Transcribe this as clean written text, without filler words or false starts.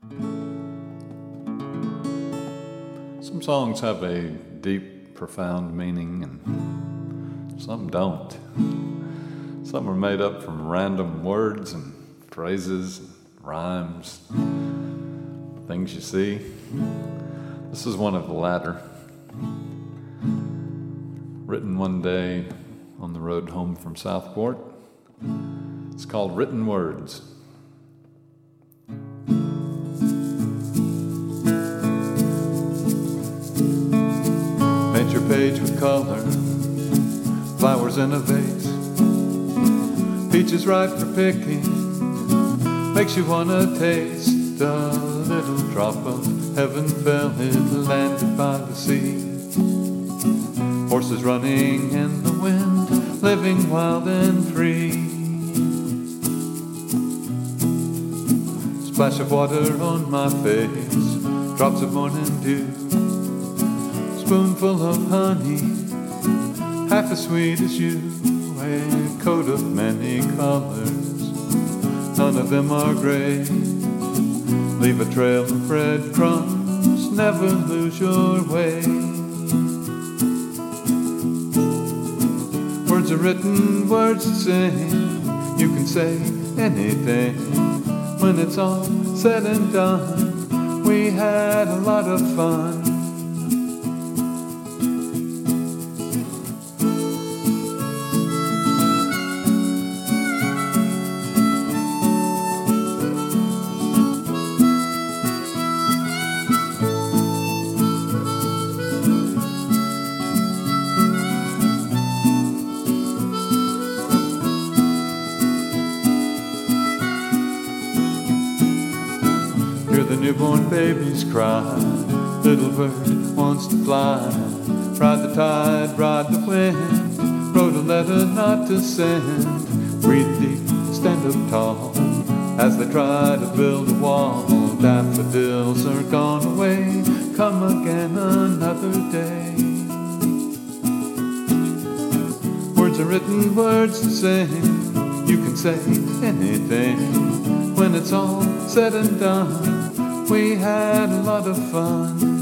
Some songs have a deep, profound meaning, and some don't. Some are made up from random words and phrases, and rhymes, things you see. This is one of the latter. Written one day on the road home from Southport. It's called Written Words. Paint your page with color, flowers in a vase, peaches ripe for picking, makes you wanna taste. A little drop of heaven fell, it landed by the sea. Horses running in the wind, living wild and free. Splash of water on my face, drops of morning dew, spoonful of honey, half as sweet as you. A coat of many colors, none of them are gray. Leave a trail of breadcrumbs, never lose your way. Words are written, words to sing. You can say anything. When it's all said and done, we had a lot of fun. Hear the newborn babies cry, little bird wants to fly. Ride the tide, ride the wind, wrote a letter not to send. Breathe deep, stand up tall, as they try to build a wall. Daffodils are gone away, come again another day. Words are written, words to sing. You can say anything. When it's all said and done, we had a lot of fun.